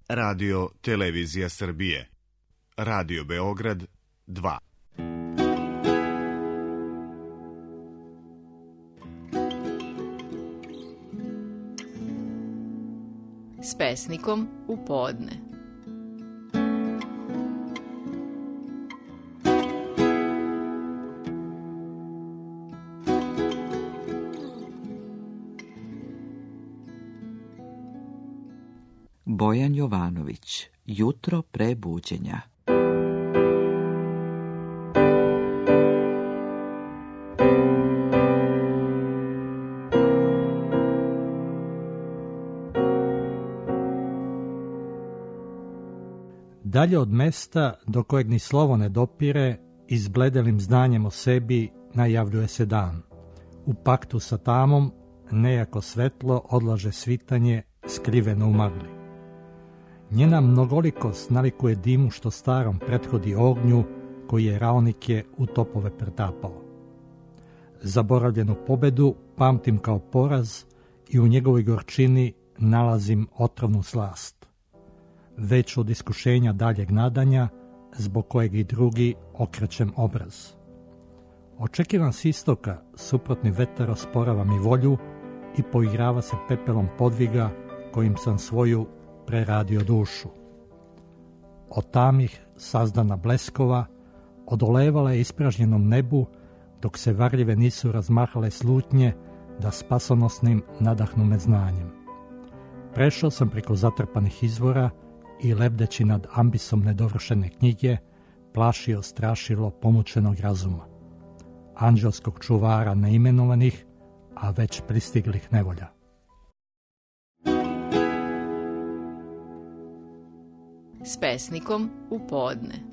Radio Televizija Srbije, Radio Beograd 2. S pesnikom u podne. Bojan Jovanović, Jutro pre buđenja. Dalje od mesta do kojeg ni slovo ne dopire, izbledelim znanjem o sebi najavljuje se dan. U paktu sa tamom nejako svetlo odlaže svitanje skriveno u magli. Njena mnogolikost nalikuje dimu što starom prethodi ognju koji je raonike u topove pretapao. Zaboravljenu pobedu pamtim kao poraz i u njegovoj gorčini nalazim otrovnu slast. Već od iskušenja daljeg nadanja, zbog kojeg i drugi okrećem obraz. Očekivan s istoka, suprotni vetar osporava mi volju i poigrava se pepelom podviga kojim sam svoju preradio dušu. Od tamih sazdana bleskova odolevala je ispražnjenom nebu, dok se varljive nisu razmahale slutnje da spasonosnim nadahnu me znanjem. Prešao sam preko zatrpanih izvora i lebdeći nad ambisom nedovršene knjige plašio strašilo pomučenog razuma, anđelskog čuvara neimenovanih, a već pristiglih nevolja. S pesnikom u podne.